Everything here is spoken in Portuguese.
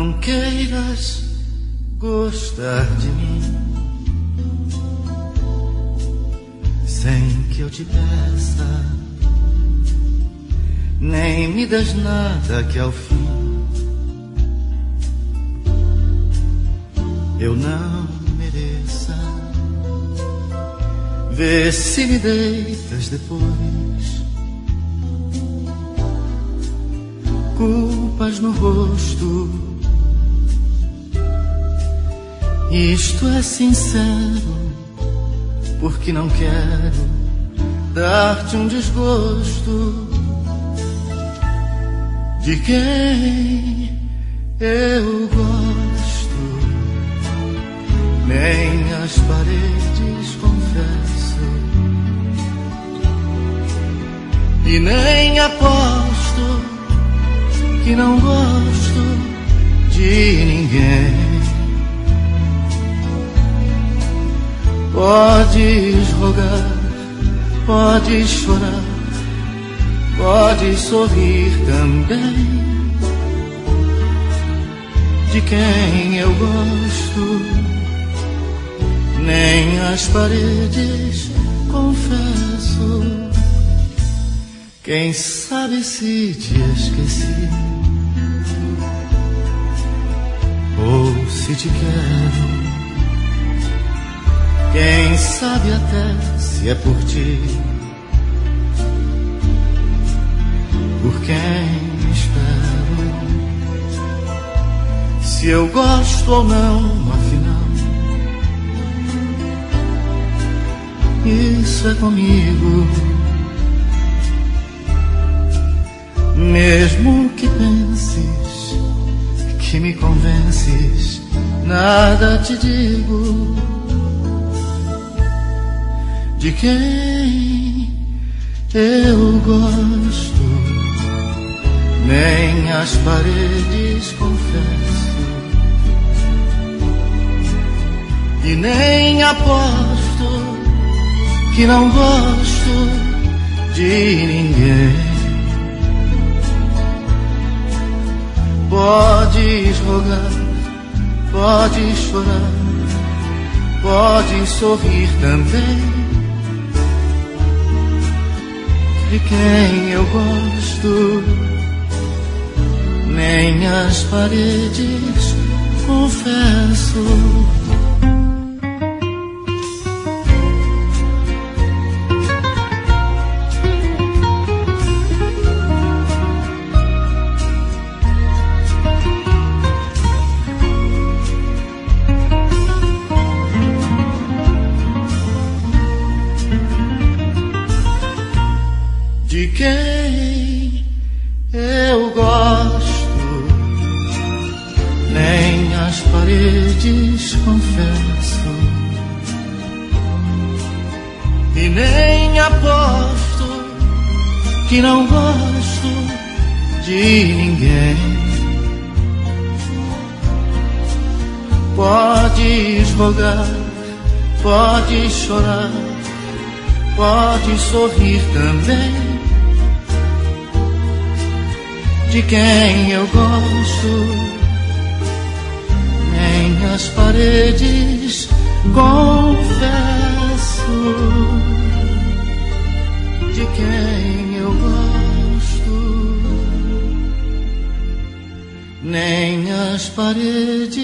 Não queiras gostar de mim sem que eu te peça, nem me das nada que ao fim eu não mereça. Vê se me deitas depois culpas no rosto. Isto é sincero, porque não quero dar-te um desgosto de quem eu gosto. Nem as paredes confesso e nem aposto que não gosto de ninguém. Podes rogar, podes chorar, podes sorrir também de quem eu gosto. Nem as paredes confesso. Quem sabe se te esqueci ou se te quero. Quem sabe até se é por ti, por quem espero. Se eu gosto ou não, afinal, isso é comigo. Mesmo que penses que me convences, nada te digo de quem eu gosto. Nem as paredes confesso e nem aposto que não gosto de ninguém. Podes rogar, podes chorar, podes sorrir também de quem eu gosto. Nem as paredes confesso. De quem eu gosto, nem as paredes confesso e nem aposto que não gosto de ninguém. Podes rogar, podes chorar, podes sorrir também de quem eu gosto. Nem as paredes confesso de quem eu gosto. Nem as paredes